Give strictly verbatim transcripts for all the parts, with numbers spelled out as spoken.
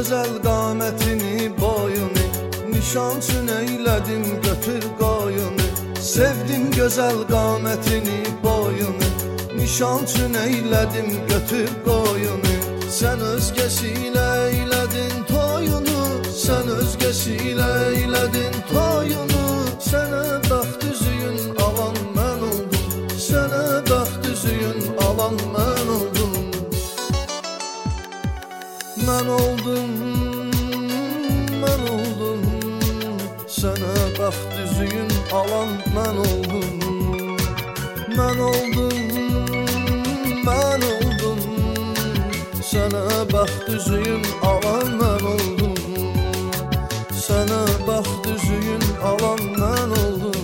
gözəl qamətini, boyunu, nişansın eylədim götür qoyunu. Sevdim gözəl qamətini, boyunu, nişansın eylədim götür qoyunu. Sən özgəsi ilə eylədin toyunu, sən özgəsi ilə eylədin toyunu. Sənə bəxt üzüyün alan mən oldum, sənə bəxt üzüyün alan mən oldum. Mən oldum, mən oldum, sənə bəxt üzüyün alan mən oldum. Mən oldum, mən oldum, sənə bəxt üzüyün alan mən oldum. Sənə bəxt üzüyün alan mən oldum.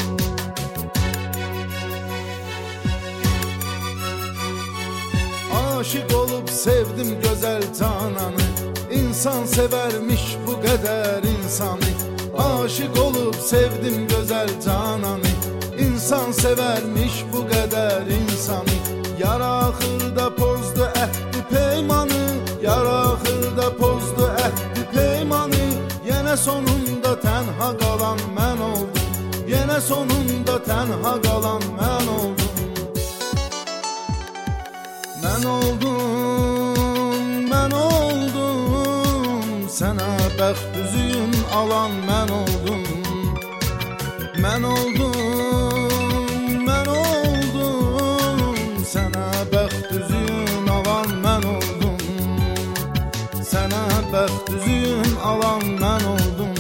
Aşık olub sevdim gözəl cananı, İnsan severmiş bu qədər insanı. Aşık olub sevdim gözəl cananı, İnsan severmiş bu qədər insanı. Yar axırda pozdu əhdi peymanı, yar axırda pozdu əhdi peymanı. Yenə sonunda tənha qalan mən oldum, yenə sonunda tənha qalan mən oldum. Mən oldum, mən oldum, sənə bəxt üzüyün alan mən oldum. Mən oldum, mən oldum, sənə bəxt üzüyün alan mən oldum. Sənə bəxt üzüyün alan mən oldum.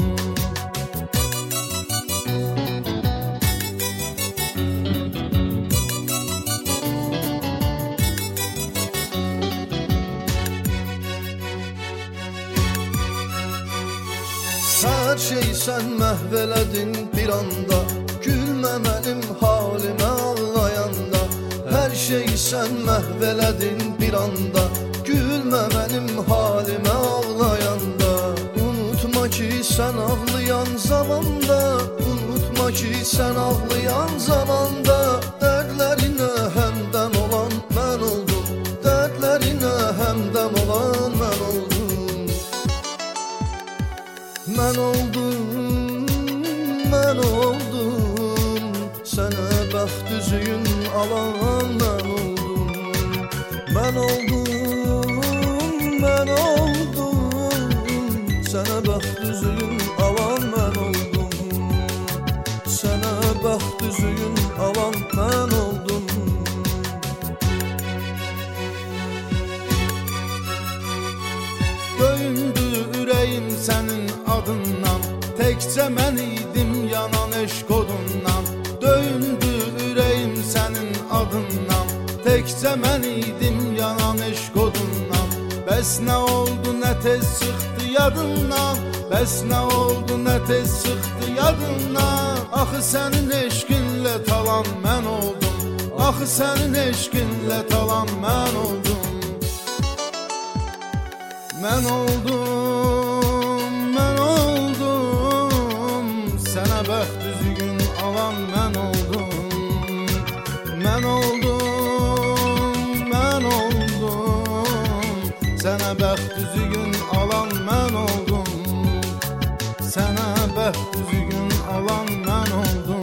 Hər şey sən məhv elədin bir anda, gülmə mənim halimə ağlayanda. Hər şey sən məhv elədin bir anda, gülmə mənim halimə ağlayanda. Unutma ki sən ağlayan zamanda, unutma ki sən ağlayan zamanda. Dərdlərinə həmdəm olan mən oldum, dərdlərinə həmdəm olan mən oldum. Mən oldum, mən oldum, sənə bəxt üzüyün alan mən oldum. Mən oldum, mən oldum, sənə bəxt üzüyün alan mən oldum. Sənə bəxt üzüyün alan mən oldum. Döyündü ürəyim sənin adından, təkcə mən idim yanan eşq odundan. Döyündü ürəyim sənin adından, təkcə mən idim yanan eşq odundan. Bəs nə oldu nə tez çıxdı yadından, bəs nə oldu nə tez çıxdı yadından. Axı sənin eşqinlə talan mən oldum, axı sənin eşqinlə talan mən oldum. Mən oldum, mən oldum, sənə bəxt üzüyün alan mən oldum. Mən oldum, mən oldum, sənə bəxt üzüyün alan mən oldum. Sənə bəxt üzüyün alan mən oldum.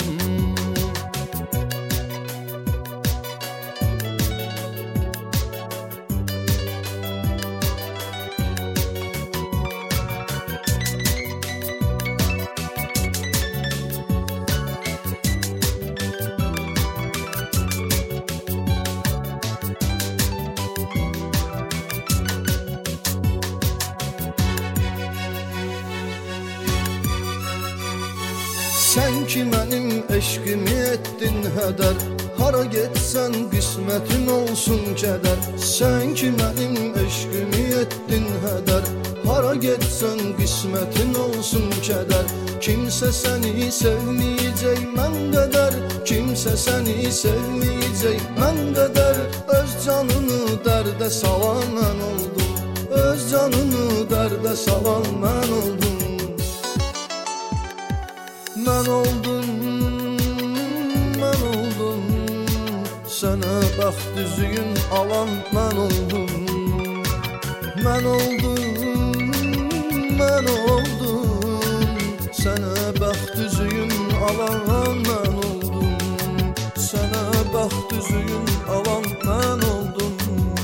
Sən ki mənim eşqimi etdin hədər, hara getsən qismətin olsun kədər. Sən ki mənim eşqimi etdin hədər, hara getsən qismətin olsun kədər. Kimsə səni sevməyəcək mən qədər, kimsə səni sevməyəcək mən qədər. Öz canını dərdə salan mən oldum, öz canını dərdə salan mən oldum. Mən oldum, mən oldum, sənə bəxt üzüyün alan mən oldum. Mən oldum, mən oldum, sənə bəxt üzüyün alan mən oldum, sənə bəxt üzüyün alan mən oldum.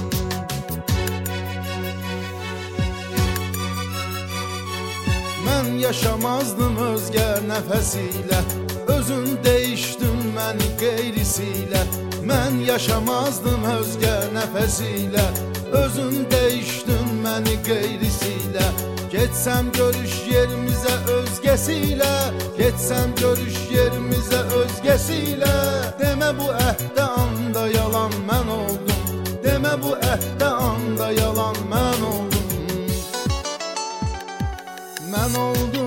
Mən yaşamazdım özgə nəfəsilə, özün değişdin məni qeyrisilə. Mən yaşamazdım özgə nəfəsilə, özün değişdin məni qeyrisilə. Getsəm görüş yerimizə özgəsilə, getsəm görüş yerimizə özgəsilə. Demə bu əhdə anda yalan mən oldum, demə bu əhdə anda yalan mən oldum. Mən oldum